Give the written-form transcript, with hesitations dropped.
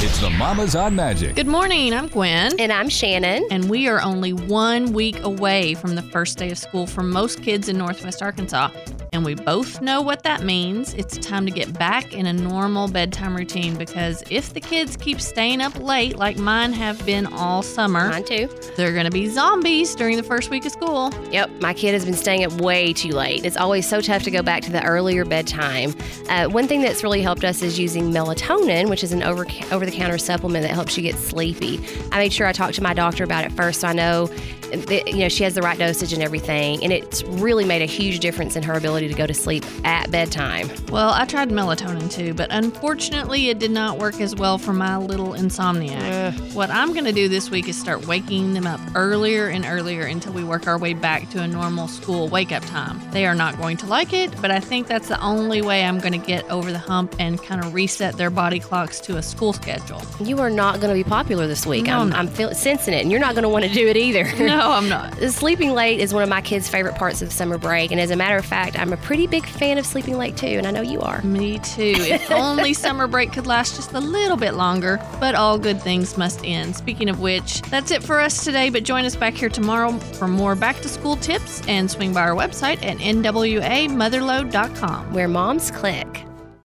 It's the Mamas on Magic. Good morning, I'm Gwen. And I'm Shannon. And we are only 1 week away from the first day of school for most kids in Northwest Arkansas. And we both know what that means. It's time to get back in a normal bedtime routine because if the kids keep staying up late like mine have been all summer, Mine too. they're going to be zombies during the first week of school. Yep, my kid has been staying up way too late. It's always so tough to go back to the earlier bedtime. One thing that's really helped us is using melatonin, which is an over-the-counter supplement that helps you get sleepy. I made sure I talked to my doctor about it first so I know that, she has the right dosage and everything. And it's really made a huge difference in her ability to go to sleep at bedtime. Well, I tried melatonin too, but unfortunately it did not work as well for my little insomniac. What I'm going to do this week is start waking them up earlier and earlier until we work our way back to a normal school wake-up time. They are not going to like it, but I think that's the only way I'm going to get over the hump and kind of reset their body clocks to a school schedule. You are not going to be popular this week. No, I'm sensing it, and you're not going to want to do it either. No, I'm not. Sleeping late is one of my kids' favorite parts of summer break, and as a matter of fact, I'm a pretty big fan of sleeping late too, and I know you are. Me too. If only summer break could last just a little bit longer, but all good things must end. Speaking of which, that's it for us today, but join us back here tomorrow for more back-to-school tips and swing by our website at nwamotherload.com. Where moms click.